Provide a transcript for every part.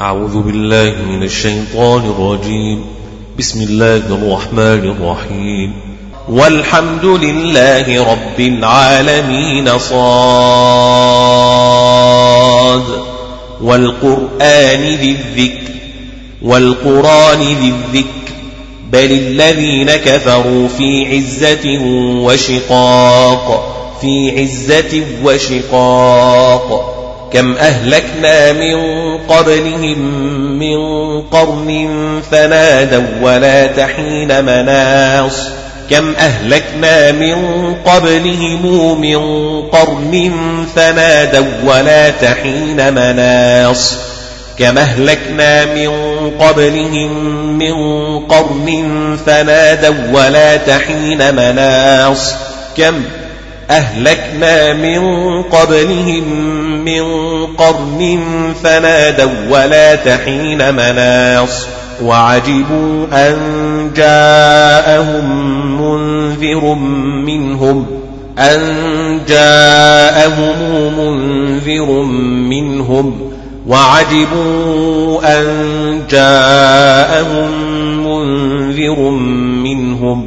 أعوذ بالله من الشيطان الرجيم. بسم الله الرحمن الرحيم. والحمد لله رب العالمين. صاد والقرآن ذي الذكر بل الذين كفروا في عزة وشقاق كم أهلكنا من قبلهم من قرن فنادوا ولا تحين مناص كم أهلكنا من قبلهم من قرن فنادوا ولا تحين مناص كم أهلكنا من قبلهم من قرن فنادوا ولا تحين مناص كم أهلكنا من قبلهم من قرن فنادوا ولا تحين مناص وعجبوا أن جاءهم منذر منهم وعجبوا أن جاءهم منذر منهم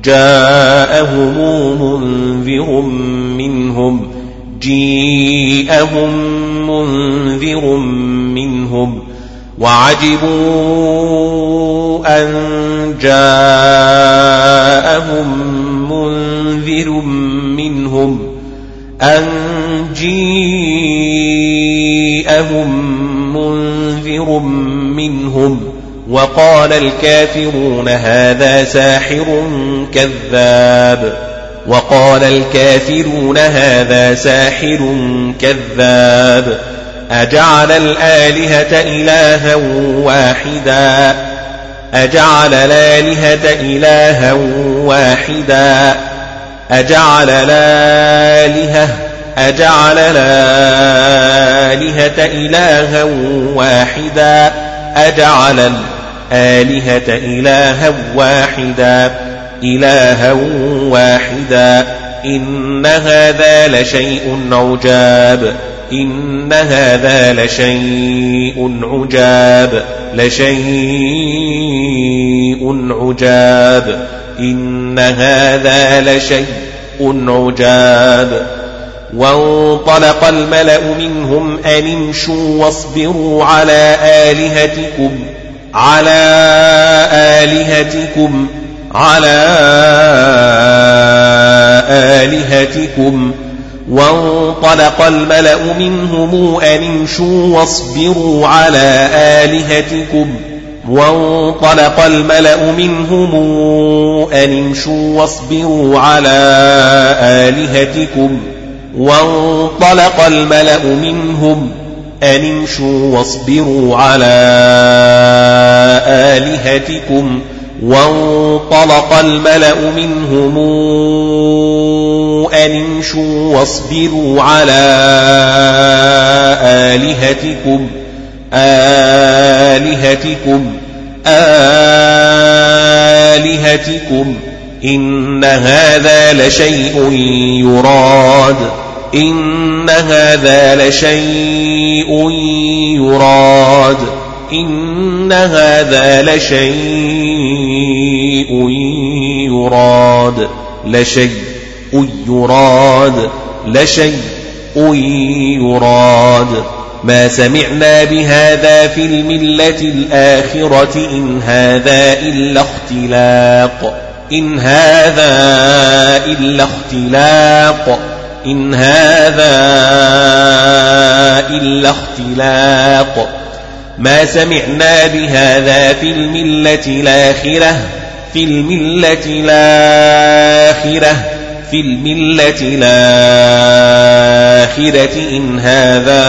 جيءهم منذر منهم وعجبوا أن جاءهم منذر منهم وقال الكافرون هذا ساحر كذاب أجعل الآلهة إلها واحدا أجعل الآلهة إلها واحدا إن هذا لشيء عجاب وانطلق الملأ منهم أن امشوا واصبروا على آلهتكم وانطلق الملأ منهم أن امشوا واصبروا على آلهتكم وانطلق الملأ منهم أن امشوا واصبروا على آلهتكم وانطلق الملأ منهم أن امشوا واصبروا على آلهتكم وانطلق الملأ منهم أن امشوا واصبروا على آلهتكم إن هذا لشيء يراد إن هذا لشيء يراد ما سمعنا بهذا في الملة الآخرة إن هذا إلا اختلاق ما سمعنا بهذا في الملة الآخرة إن هذا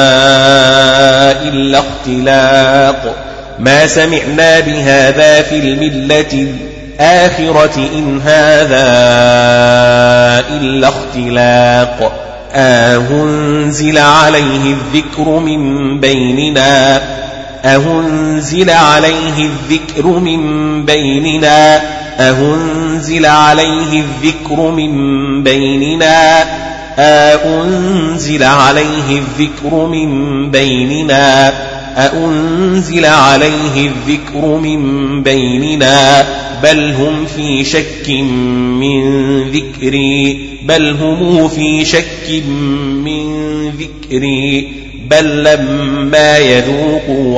إلا اختلاق ما سمعنا بهذا في الملة الآخرة إن هذا إلا اختلاق أهنزل عليه الذكر من بيننا أهنزل عليه الذكر من بيننا أهنزل عليه الذكر من بيننا أنزل عليه الذكر من بيننا أأنزل عليه الذكر من بيننا بل هم في شك من ذكري بل لما يذوقوا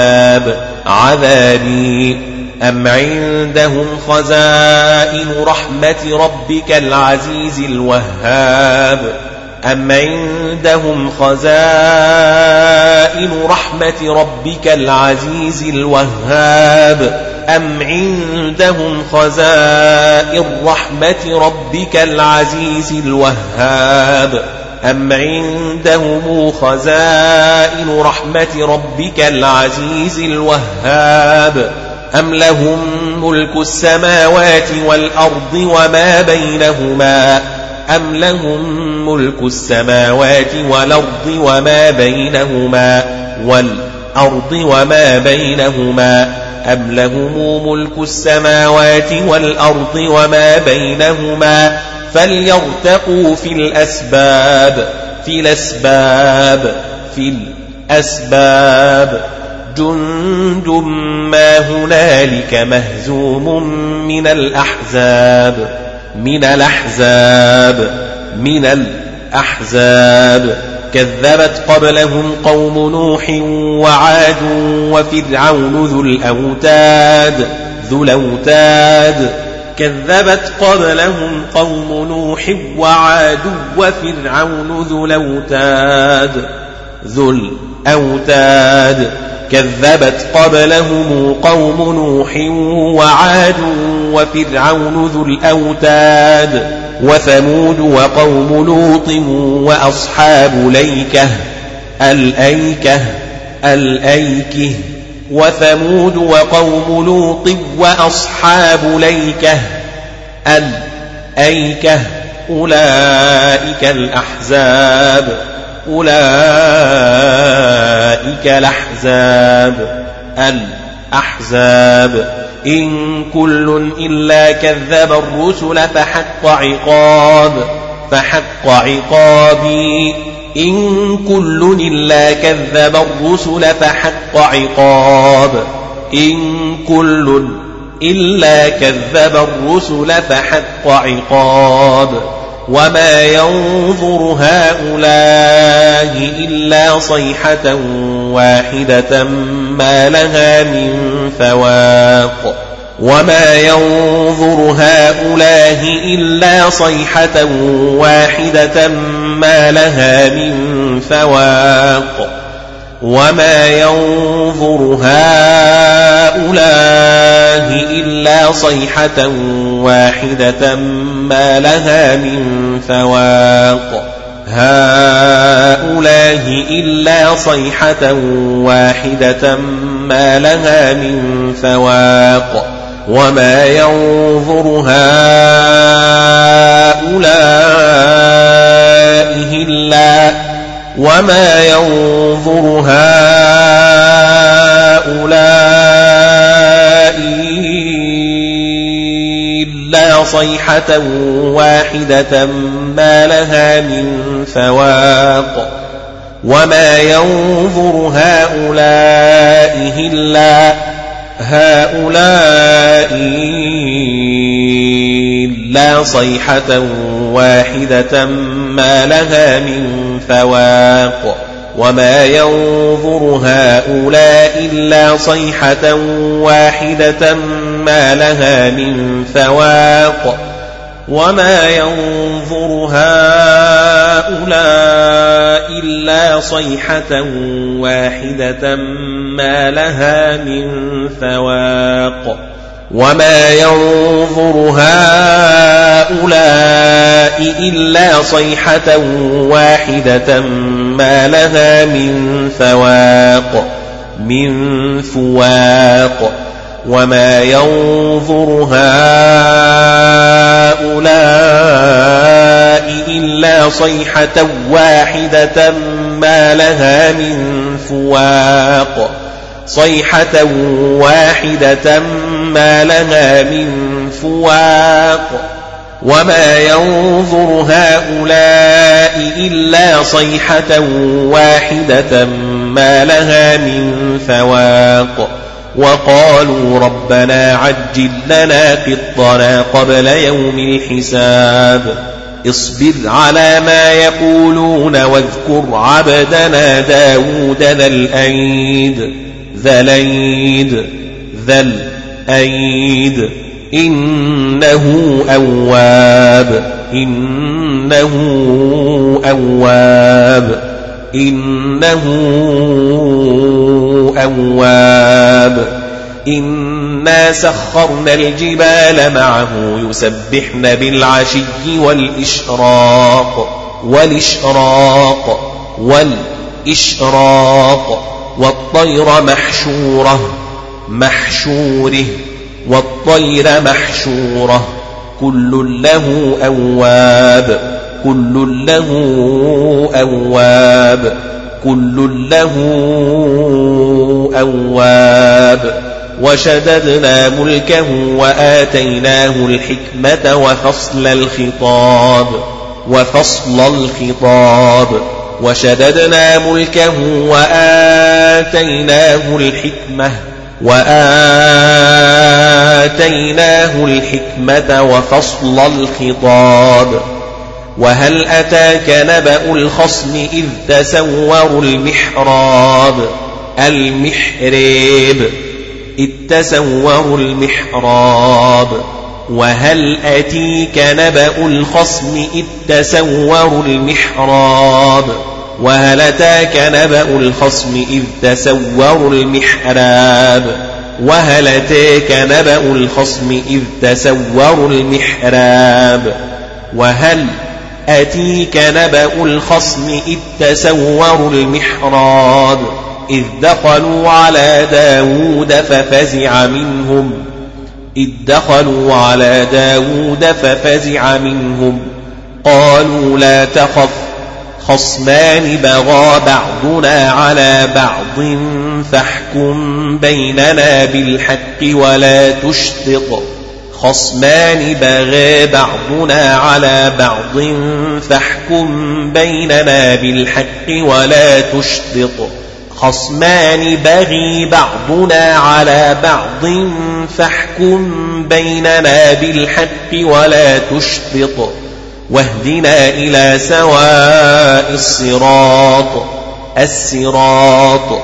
عذابي أم عندهم خزائن رحمة ربك العزيز الوهاب أم عندهم خزائن رحمة ربك العزيز الوهاب أم عندهم خزائن رحمة ربك العزيز الوهاب أم عندهم خزائن رحمة ربك العزيز الوهاب أم لهم ملك السماوات والأرض وما بينهما أم لهم ملك السماوات والأرض وما بينهما فليرتقوا في الأسباب جند ما هنالك مهزوم من الأحزاب كذبت قبلهم قوم نوح وعاد وفرعون ذو الأوتاد كذبت قبلهم قوم نوح وعاد وفرعون ذو الأوتاد كذبت قبلهم قوم نوح وعاد وفرعون ذو الأوتاد وثمود وقوم لوط وأصحاب الأيكة وثمود وقوم لوط وأصحاب الأيكة أولئك الأحزاب إن كل إلا كذب الرسل فحق عقابي إن كل إلا كذب الرسل فحق عقاب وما ينظر هؤلاء إلا صيحة واحدة ما لها من فواق هؤلاء إلا صيحة واحدة ما لها من فواق وما ينظر هؤلاء إلا صيحة واحدة ما لها من فواق وما ينظر هؤلاء إلا صيحة واحدة ما لها من فواق وما ينظر هؤلاء إلا صيحة واحدة ما لها من فواق وما ينظر هؤلاء إلا صيحة واحدة ما لها من فواق وما ينظر هؤلاء إلا صيحة واحدة ما لها من فواق وما ينظر هؤلاء إلا صيحة واحدة ما لها من فواق صيحة واحدة ما لها من فواق وما ينظر هؤلاء إلا صيحة واحدة ما لها من فواق وقالوا ربنا عجل لنا قطنا قبل يوم الحساب اصبر على ما يقولون واذكر عبدنا داود ذا الأيد إنه أواب إنا سخرنا الجبال معه يسبحن بالعشي والإشراق والطير محشوره كل له أواب وشددنا ملكه وآتيناه الحكمة وفصل الخطاب وشددنا ملكه وآتيناه الحكمة وفصل الخطاب وهل أتاك نبأ الخصم إذ تسوروا المحراب وهل أتيك نبأ الخصم إذ تسوروا المحراب وهل أتاك نبأ الخصم إذ تسوروا المحراب إذ دخلوا على داود ففزع منهم قالوا لا تخف خصمان بغى بعضنا على بعض فاحكم بيننا بالحق ولا تشطط خصمان بغي بعضنا على بعض فاحكم بيننا بالحق ولا تشطط واهدنا إلى سواء الصراط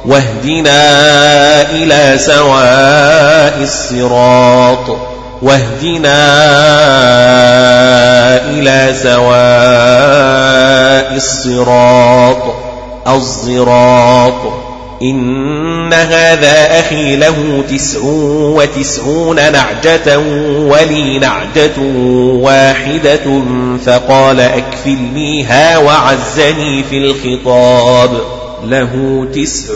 إن هذا أخي له 99 نعجة ولي نعجة واحدة فقال أكفلنيها وعزني في الخطاب له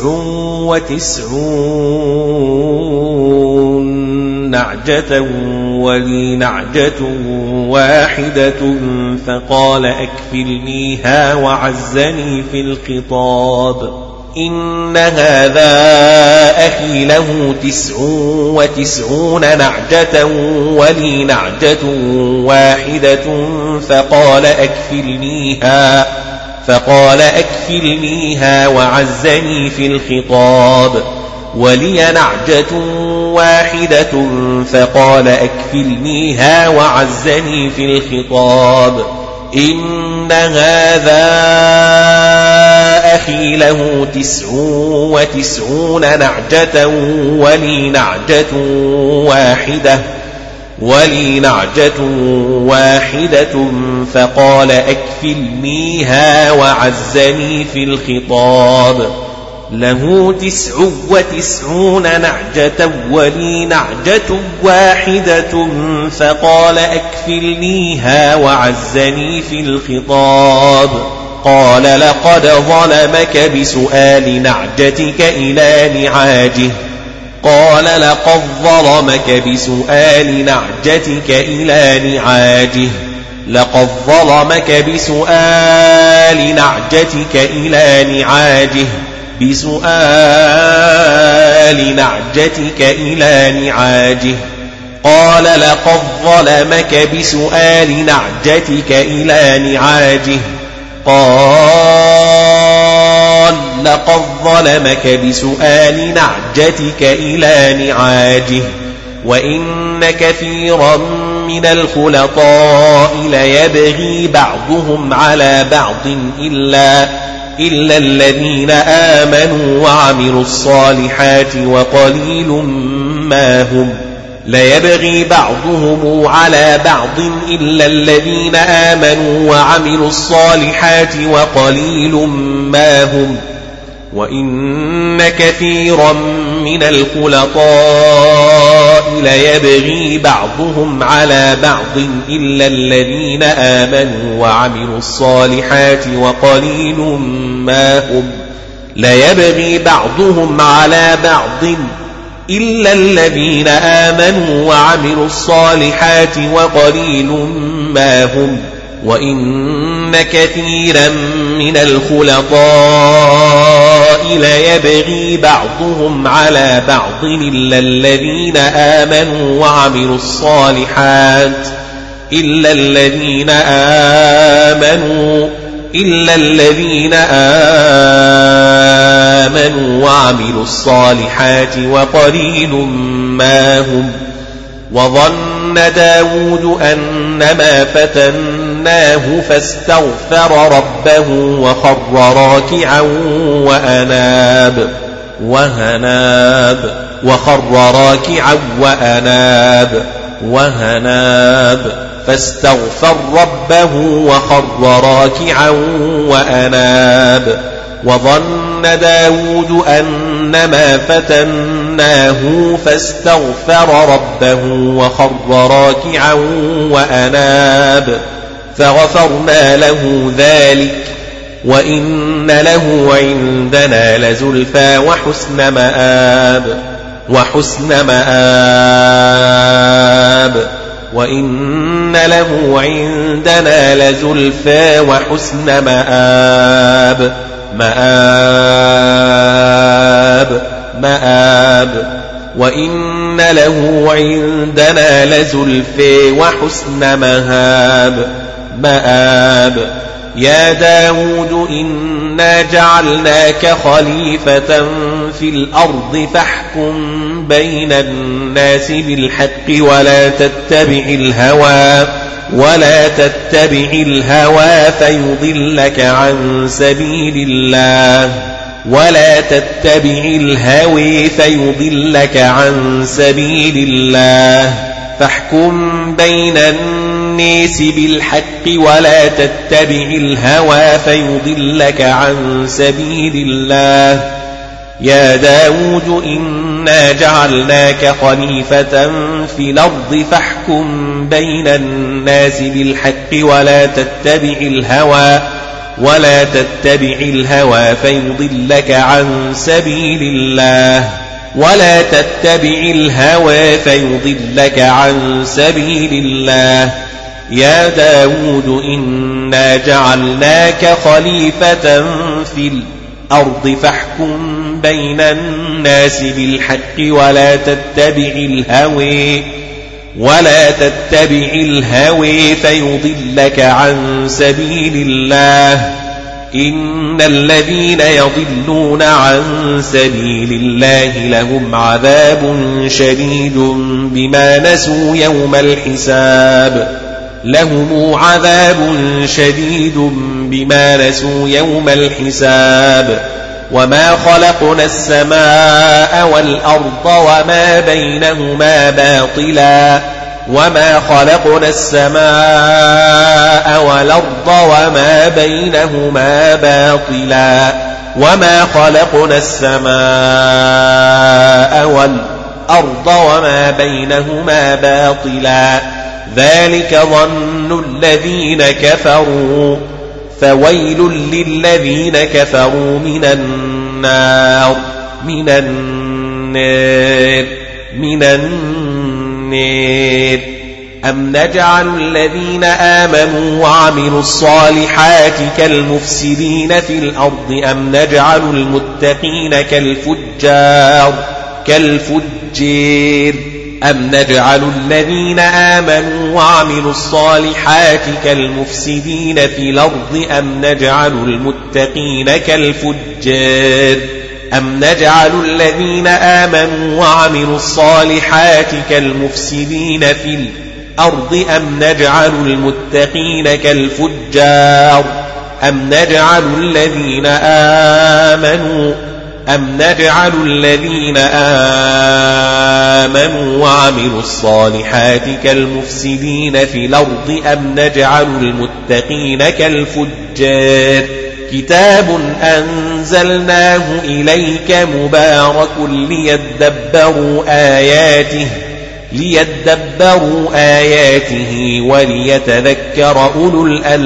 99 نعجة ولي نعجة واحدة فقال أكفلنيها وعزني في الخطاب إن هذا أخي له 99 نعجة ولي نعجة واحدة فقال أكفلنيها وعزني في الخطاب ولي نعجة واحدة فقال أكفلنيها وعزني في الخطاب إن هذا أخي له 99 نعجة ولي نعجة واحدة فقال أكفلنيها وعزني في الخطاب له 99 نعجة ولي نعجة واحدة فقال أكفلنيها وعزني في الخطاب قال لقد ظلمك بسؤال نعجتك إلى نعاجه لقد ظلمك بسؤال نعجتك إلى نعاجه قال لقد ظلمك بسؤال نعجتك إلى نعاجه لقد ظلمك بسؤال نعجتك إلى نعاجه وإن كثيرا من الخلطاء ليبغي بعضهم على بعض إلا الذين آمنوا وعملوا الصالحات وقليل ما هم ليبغي بعضهم على بعض إلا الذين آمنوا وعملوا الصالحات وقليل ما هم وإن كثيرا من الخلطاء ليبغي بعضهم على بعض إلا الذين آمنوا وعملوا الصالحات وقليل ما هم ليبغي بعضهم على بعض إلا الذين آمنوا وعملوا الصالحات وقليل ما هم وإن كثيرا من الخلطاء ليبغي بعضهم على بعض إلا الذين آمنوا وعملوا الصالحات وعملوا الصالحات وقليل ما هم وظن داود أنما فتناه فاستغفر ربه وخر راكعا وأناب فاستغفر ربه وخر راكعا وأناب وظن داود أنما فتناه فاستغفر ربه وخر راكعا وأناب فغفرنا له ذلك وإن له عندنا لزلفى وحسن مآب وإن له عندنا لزلفى وحسن مآب وإن له عندنا لزلفى وحسن مآب يا داود إنا جعلناك خليفة في الأرض فاحكم بين الناس بالحق ولا تتبع الهوى فيضلك عن سبيل الله فاحكم بين الناس بالحق ولا تتبع الهوى فيضلك عن سبيل الله يا داود إنا جعلناك خليفة في الأرض فاحكم بين الناس بالحق ولا تتبع الهوى فيضلك عن سبيل الله يا داود إنا جعلناك خليفة في الأرض فاحكم بين الناس بالحق ولا تتبع الهوى فيضلك عن سبيل الله إن الذين يضلون عن سبيل الله لهم عذاب شديد بما نسوا يوم الحساب وما خلقنا السماء والأرض وما بينهما باطلا ذلك ظن الذين كفروا فويل للذين كفروا من النار أم نجعل الذين آمنوا وعملوا الصالحات كالمفسدين في الأرض أم نجعل المتقين كالفجار أم نجعل الذين آمنوا وعملوا الصالحات كالمفسدين في الأرض أم نجعل المتقين كالفجار أم نجعل الذين آمنوا وعملوا الصالحات كالمفسدين في الأرض أم نجعل المتقين كالفجار أم نجعل الذين آمنوا وعملوا الصالحات كالمفسدين في الأرض أم نجعل المتقين كالفجار كتاب أنزلناه إليك مبارك ليدبروا آياته وليتذكر أولو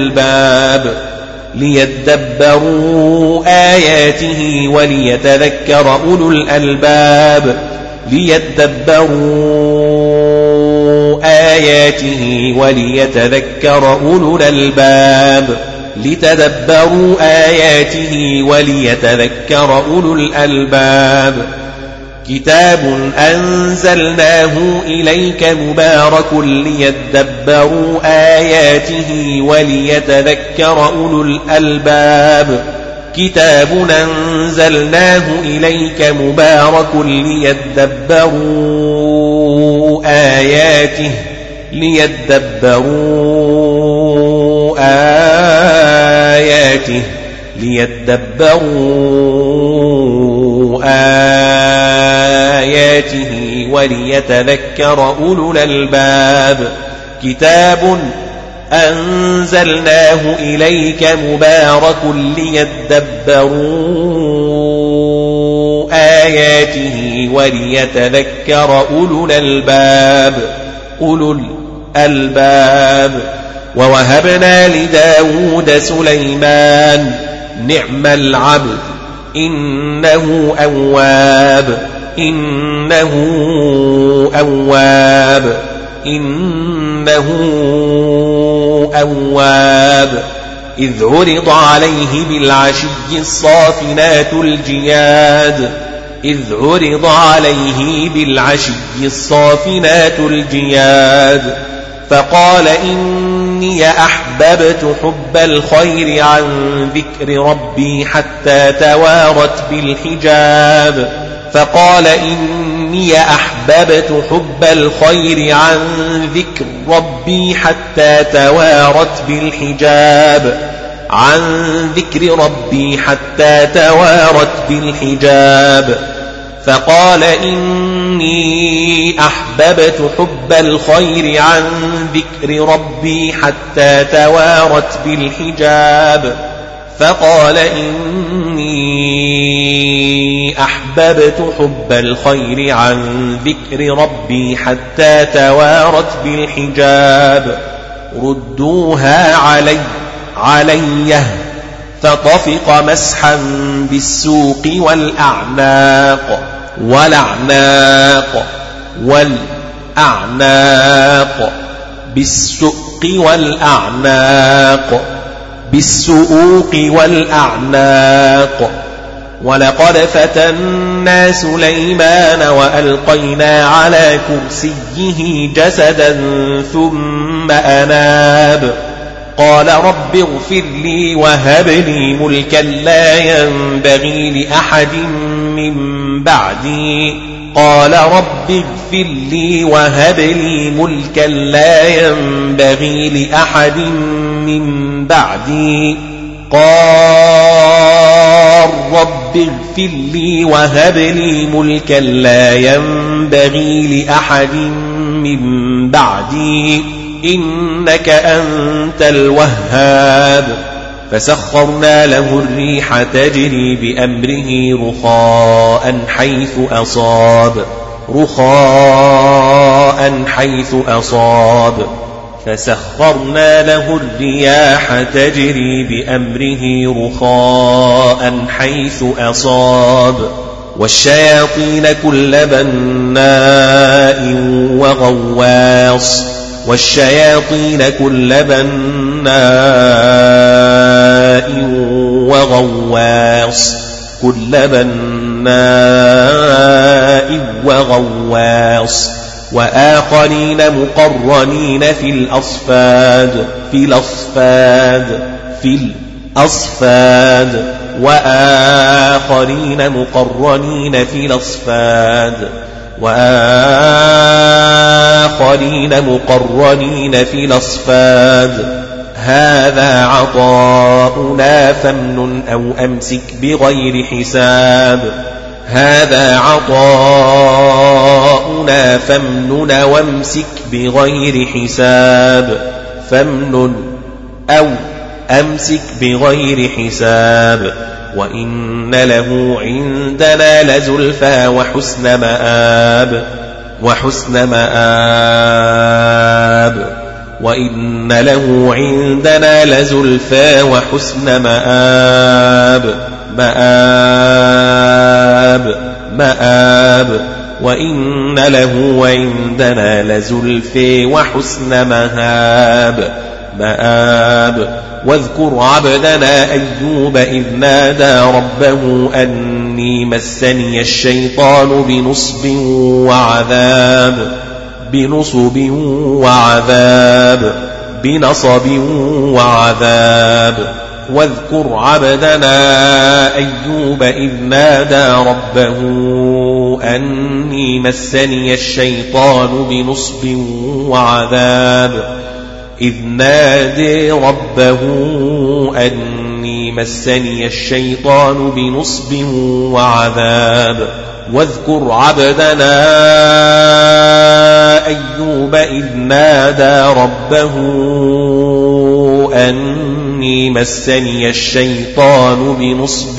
الألباب كتاب أنزلناه إليك مبارك ليدبروا آياته وليتذكر أولو الألباب كتاب أنزلناه إليك مبارك ليدبروا آياته وليتذكر أولو الألباب كتاب أنزلناه إليك مبارك ليدبروا آياته وليتذكر أولو الألباب ووهبنا لداود سليمان نعم العبد إنه أواب إذ عرض عليه بالعشي الصافنات الجياد فقال إني أحببت حب الخير عن ذكر ربي حتى توارت بالحجاب فقال إني أحببت حب الخير عن ذكر ربي حتى توارت بالحجاب فقال إني أحببت حب الخير عن ذكر ربي حتى توارت بالحجاب ردوها علي فطفق مسحا بالسوق بالسؤوق والأعناق ولقد فتنا سليمان وألقينا على كرسيه جسدا ثم أناب قال رب اغفر لي وهب لي ملكا لا ينبغي لأحد من بعدي قال رب اغفر لي وهب لي ملكا لا ينبغي لأحد من بعدي قال رب اغفر لي وهب لي ملكا لا ينبغي لأحد من بعدي إنك أنت الوهاب فسخرنا له الريح تجري بأمره رخاء حيث أصاب فسخرنا له الرياح تجري بأمره رخاء حيث أصاب والشياطين كل بناء وغواص كل بناء وغواص وآخرين مقرنين في الأصفاد وآخرين مقرنين في الأصفاد هذا عطاؤنا فامنن أو أمسك بغير حساب فامنن أو أمسك بغير حساب وإن له عندنا لزلفى وحسن مآب وإن له عندنا لزلفى وحسن مآب وإن له عندنا لزلفى وحسن مآب واذكر عبدنا أيوب إذ نادى ربه أني مسني الشيطان بنصب وعذاب واذكر عبدنا أيوب إذ نادى ربه أني مسني الشيطان بنصب وعذاب واذكر عبدنا أيوب إذ نادى ربه أني مسني الشيطان بنصب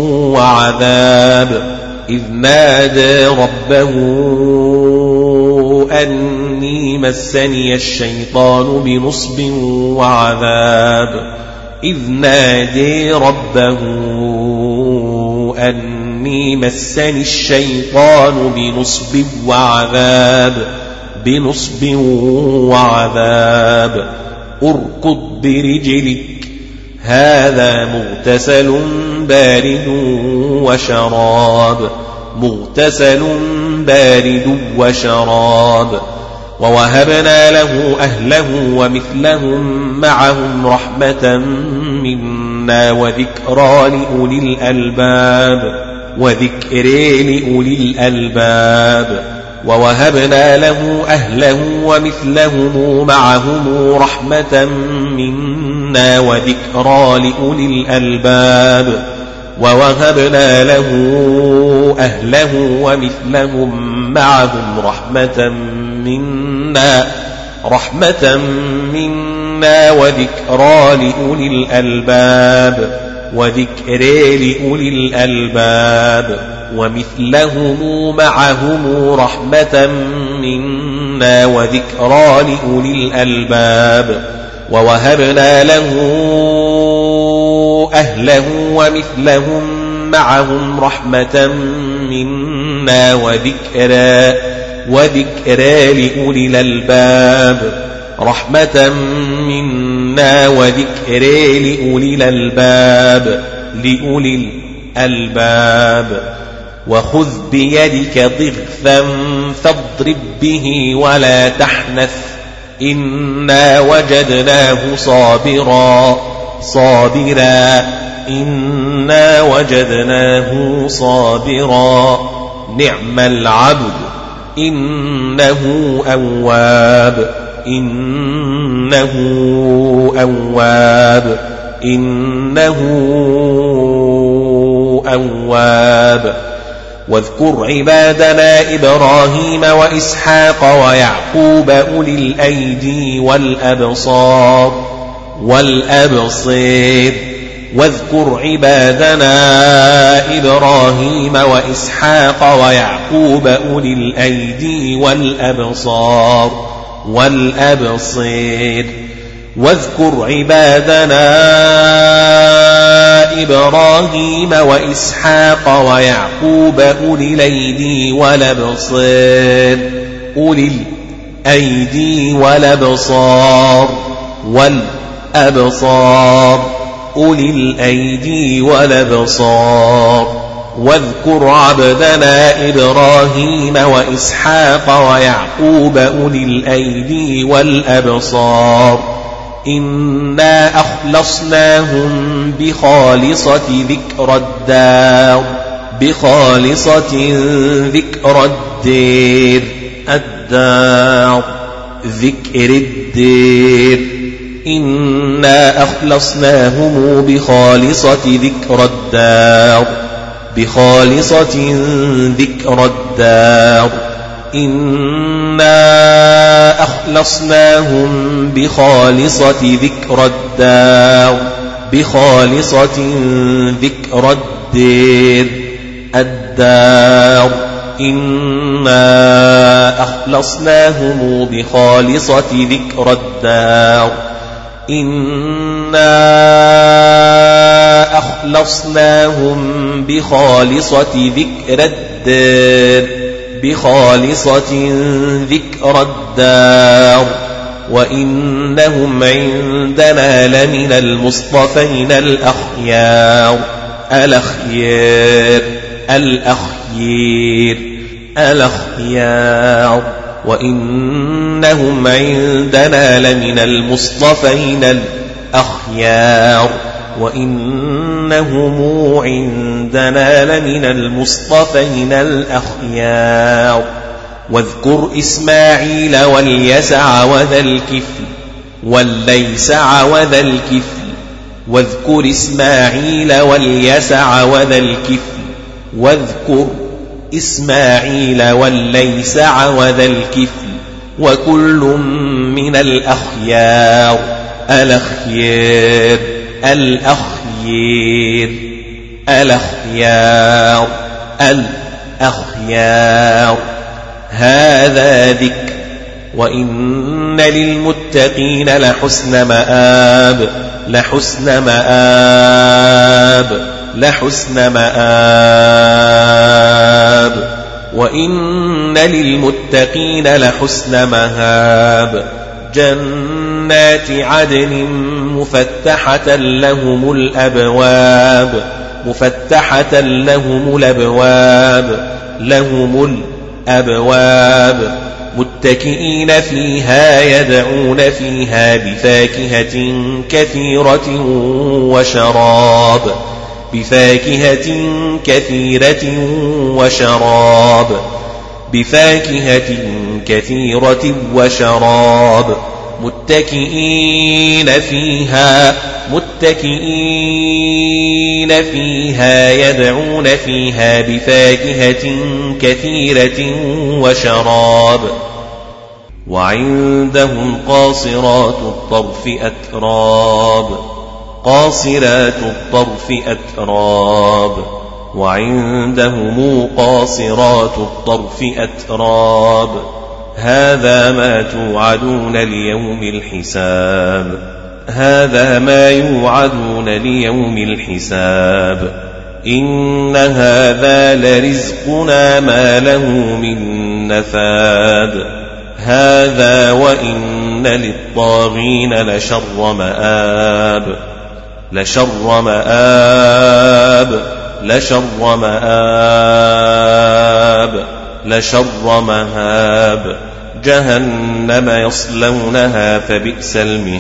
وعذاب اركض برجلك هذا مغتسل بارد وشراب ووهبنا له أهله ومثلهم معهم رحمة منا وذكرى لأولي الألباب ووهبنا له أهله ومثلهم معهم رحمة منا وذكرى لأولي الألباب ووهبنا له أهله ومثلهم معهم رحمة منا وذكرى لأولي الألباب ومثلهم معهم رحمة منا وذكرى لأولي الألباب ووهبنا له أهله ومثلهم معهم رحمة منا وذكرى لأولي الألباب لأولي الألباب وخذ بيدك ضغثا فاضرب به ولا تحنث إنا وجدناه صابرا نعم العبد إنه أواب واذكر عبادنا إبراهيم وإسحاق ويعقوب أولي الأيدي والأبصير واذكر عبادنا إبراهيم وإسحاق ويعقوب أولي الأيدي والأبصير واذكر عبادنا إبراهيم وإسحاق ويعقوب أولي الأيدي والأبصار واذكر عبدنا إبراهيم وإسحاق ويعقوب أولي الأيدي والأبصار إنا أخلصناهم بخالصة ذكر الدار ذكر الدير إنا أخلصناهم بخالصة ذكر الدار إنا أخلصناهم بخالصة ذكر الدير إنا أخلصناهم بخالصة ذكر الدار وإنهم عندنا لمن المصطفين الأخيار وإنهم عندنا لمن المصطفين الأخيار واذكر إسماعيل واليسع وذا الكفل وكل من الأخيار هذا ذكر وإن للمتقين لحسن مآب جنات عدن مفتحة لهم الأبواب متكئين فيها يدعون فيها بفاكهة كثيرة وشراب متكئين فيها يدعون فيها بفاكهة كثيرة وشراب وعندهم قاصرات الطرف أتراب وعندهم قاصرات الطرف أتراب هذا ما توعدون ليوم الحساب إن هذا لرزقنا ما له من نفاد هذا وإن للطاغين لشر مآب جهنم يصلونها فبئس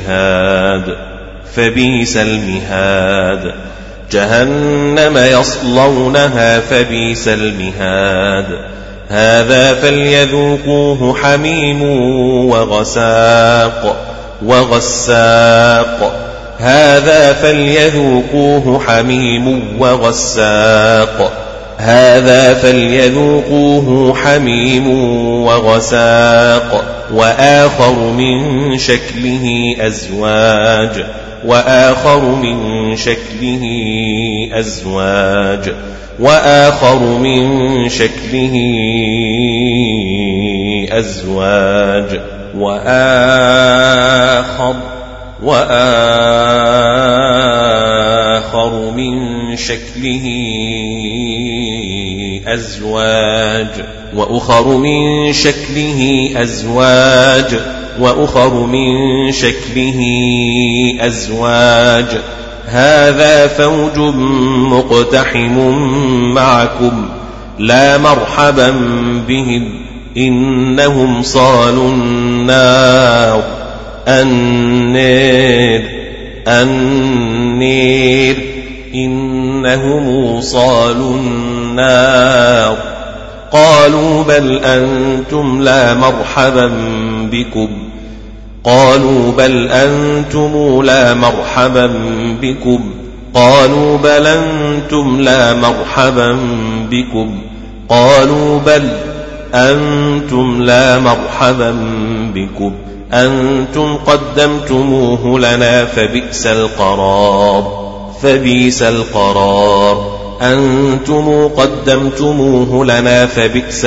المهاد هذا فليذوقوه حميم وغساق وآخر من شكله أزواج وأخر من شكله أزواج هذا فوج مقتحم معكم لا مرحبا بهم إنهم صالوا النار النير إنهم صالوا النار. قالوا بل أنتم لا مرحبا بكم قالوا بل أنتم لا مرحبا بكم قالوا بل أنتم لا مرحبا بكم قالوا بل أنتم لا مرحبا بكم أنتم قدمتموه لنا فبئس القرار أنتم قدمتموه لنا فبئس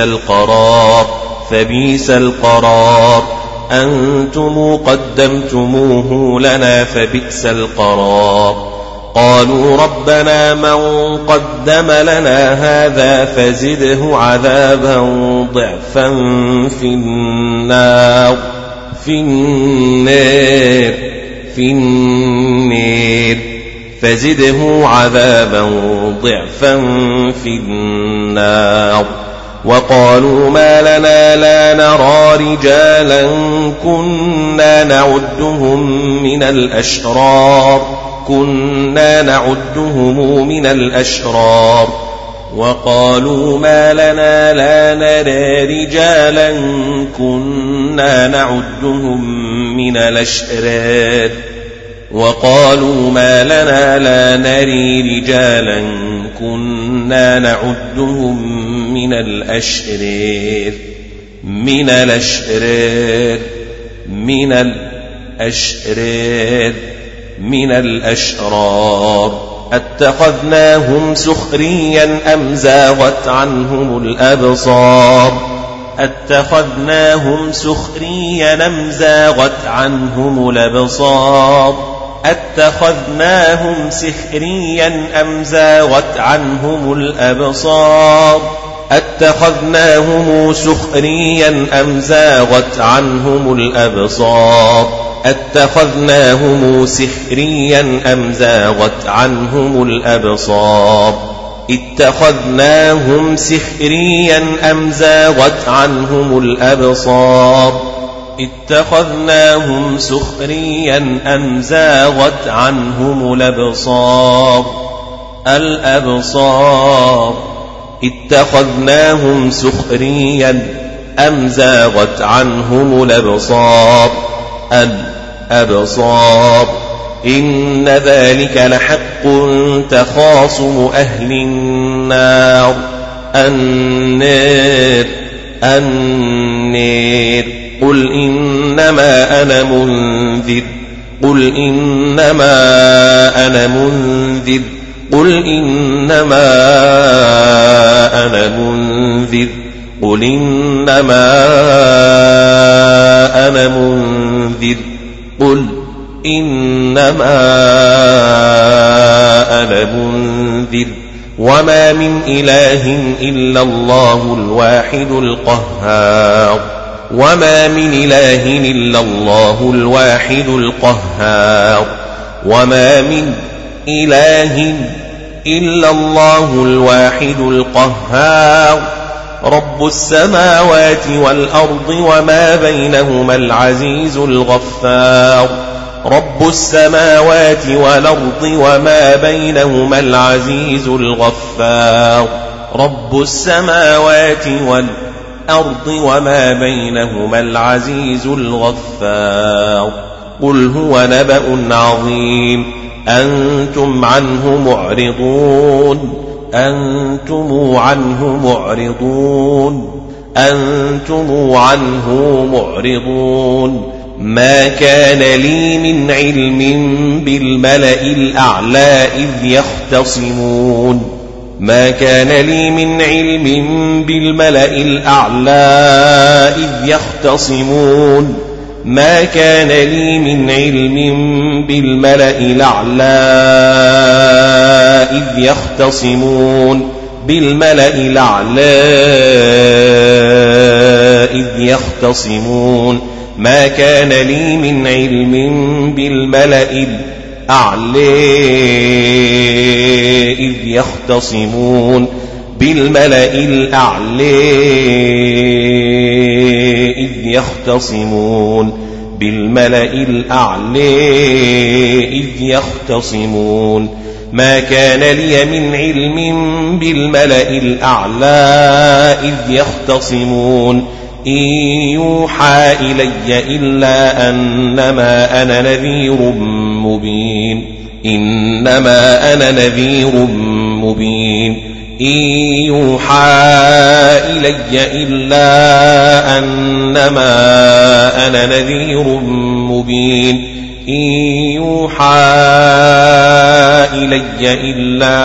القرار أنتم قدمتموه لنا فبئس القرار. قالوا ربنا من قدم لنا هذا فزده عذابا ضعفا في النار فزده عذابا ضعفا في النار. وقالوا ما لنا لا نرى رجالا كنا نعدهم من الأشرار وقالوا ما لنا لا نرى رجالا كنا نعدهم من الأشرار وقالوا ما لنا لا نري رجالا كنا نعدهم من الأشرار. اتخذناهم سخريا أم زاغت عنهم الأبصار اتخذناهم سخريا أم زاغت عنهم الأبصار اتخذناهم سخريا أم زاغت عنهم الأبصار اتخذناهم سخريا أم زاغت عنهم الأبصار اتخذناهم سخريا أم زاغت عنهم الأبصار اتخذناهم سخريا أم زاغت عنهم الأبصار اتخذناهم سخريا أم زاغت عنهم الأبصار اتخذناهم سخريا أم زاغت عنهم الأبصار إن ذلك لحق تخاصم أهل النار النير قل إنما أنا منذر قل إنما أنا منذر قل إنما أنا منذر قل إنما أنا منذر قل إنما أنا منذر وما من إله إلا الله الواحد القهار وما من إله إلا الله الواحد القهار وما من إله إلا الله الواحد القهار رب السماوات والأرض وما بينهما العزيز الغفار رب السماوات والأرض وما بينهما العزيز الغفار رب السماوات والأرض وما بينهما العزيز الغفار قل هو نبأ عظيم أنتم عنه معرضون ما كان لي من علم بالملأ الأعلى إذ يختصمون ما كان لي من علم بالملأ الأعلى إذ يختصمون ما كان لي من علم بالملأ الأعلى إذ يختصمون بالملأ الأعلى إذ يختصمون بالملأ الأعلى إذ يختصمون ما كان لي من علم بالملأ الأعلى إذ يختصمون إن يوحى إلي إلا أنما أنا نذير مبين إنما أنا نذير مبين إن يوحى إلي إلا أنما أنا نذير مبين إن يوحى إلي إلا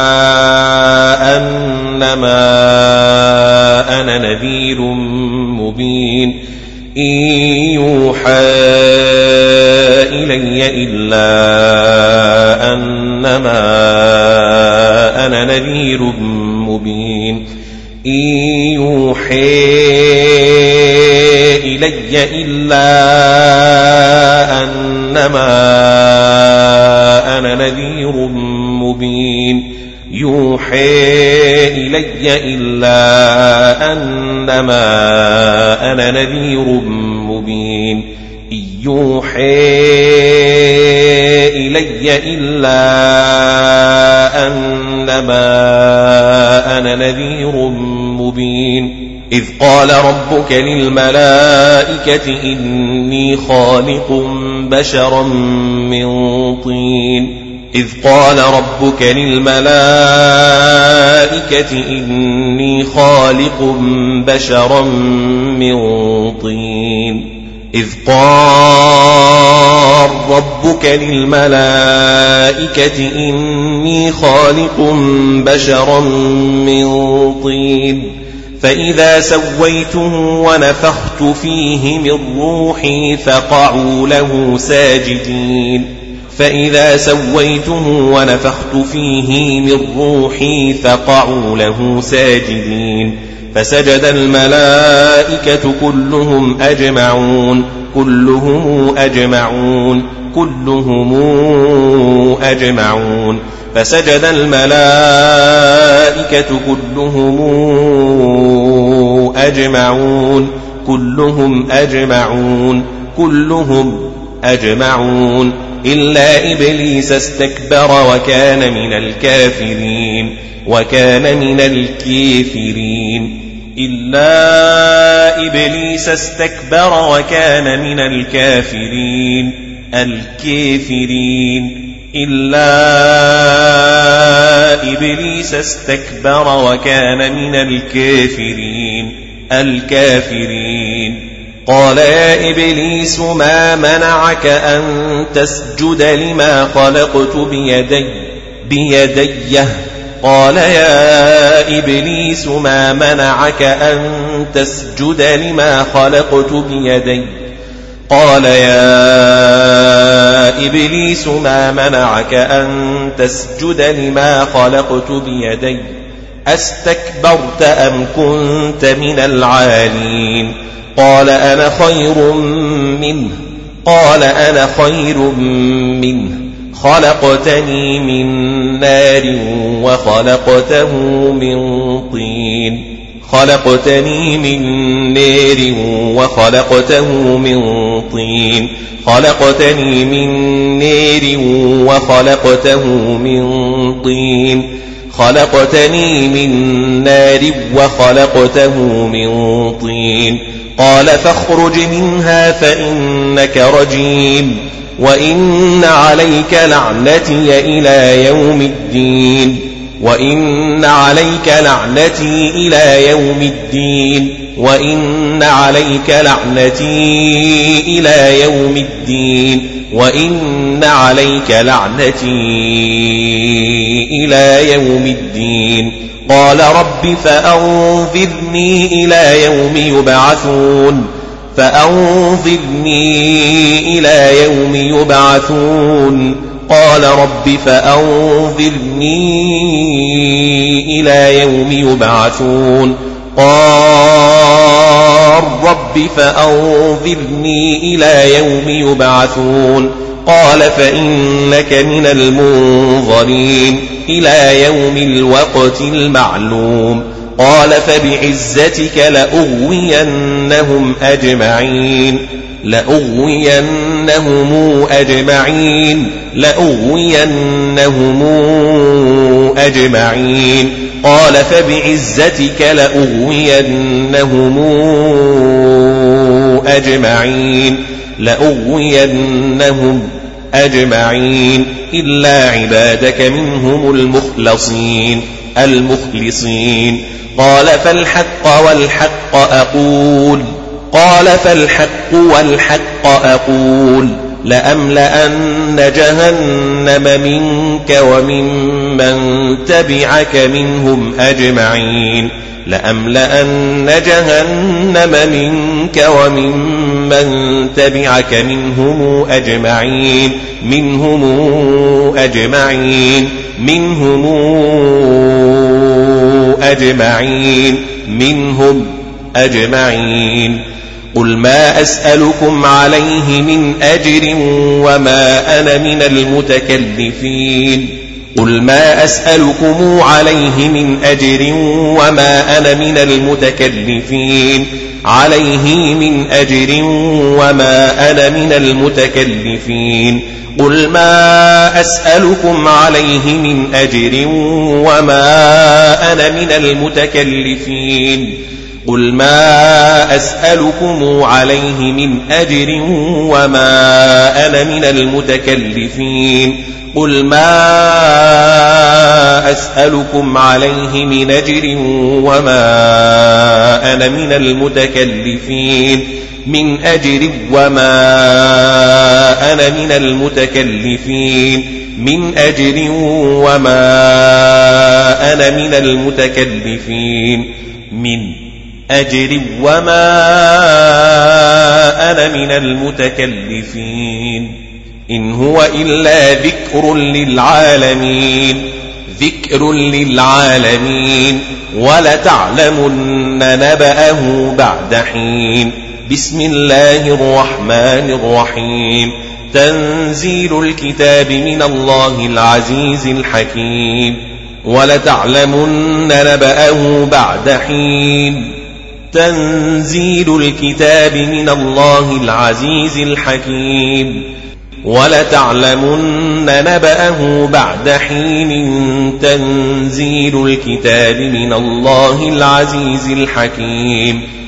أنما أنا نذير مبين إن يوحى إلي إلا أنما أنا نذير مبين إن يوحى إلي إلا أنما أنا نذير مبين يوحى إلي إلا أنما أنا نذير مبين يوحى إلي إلا أنما أنا نذير مبين إذ قال ربك للملائكة إني خالق بشرا من طين إذ قال ربك للملائكة إني خالق بشرا من طين إذ قال ربك للملائكة إني خالق بشرا من طين فإذا سويته ونفخت فيه من روحي فقعوا له ساجدين فإذا سويته ونفخت فيه من روحي فقعوا له ساجدين فسجد الملائكة كلهم أجمعون فسجد الملائكة كلهم أجمعون إلا إبليس استكبر وكان من الكافرين إلا إبليس استكبر وكان من الكافرين إلا إبليس استكبر وكان من الكافرين قال يا إبليس ما منعك أن تسجد لما خلقت بيدي قال يا إبليس ما منعك أن تسجد لما خلقت بيدي قال يا إبليس ما منعك أن تسجد لما خلقت بيدي أستكبرت أم كنت من العالين قال أنا خير منه خلقتني من نار وخلقته من طين خلقتني من نار وخلقته من طين قال فاخرج منها فإنك رجيم وإن عليك لعنتي إلى يوم الدين قال رب فأنظرني إلى يوم يبعثون قال رب فأنظرني إلى يوم يبعثون قال فإنك من المنظرين إلى يوم الوقت المعلوم قال فبعزتك لأغوينهم أجمعين قال فبعزتك لأغوينهم أجمعين إلا عبادك منهم المخلصين قال فالحق والحق أقول لأملأن جهنم منك وممن تبعك منهم أجمعين قل ما أسألكم عليه من أجر وما أنا من المتكلفين إن هو إلا ذكر للعالمين ولتعلمن نبأه بعد حين بسم الله الرحمن الرحيم تنزيل الكتاب من الله العزيز الحكيم ولتعلمن نبأه بعد حين تنزيل الكتاب من الله العزيز الحكيم ولتعلمن نبأه بعد حين تنزيل الكتاب من الله العزيز الحكيم